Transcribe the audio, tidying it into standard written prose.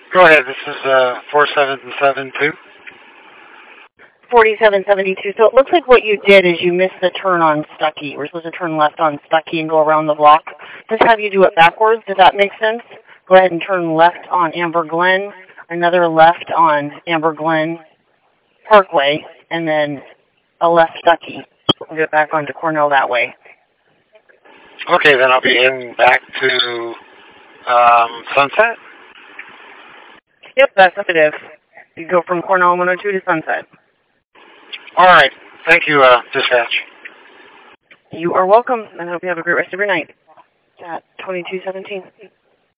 Go ahead. This is 4772. 4772. So it looks like what you did is you missed the turn on Stuckey. We're supposed to turn left on Stuckey and go around the block. Just have you do it backwards. Does that make sense? Go ahead and turn left on Amber Glen, another left on Amber Glen Parkway, and then a left Stuckey. We'll get back onto Cornell that way. Okay, then I'll be heading back to Sunset. Yep, that's what it is. You go from Cornell 102 to Sunset. All right. Thank you, dispatch. You are welcome, and I hope you have a great rest of your night. At 2217.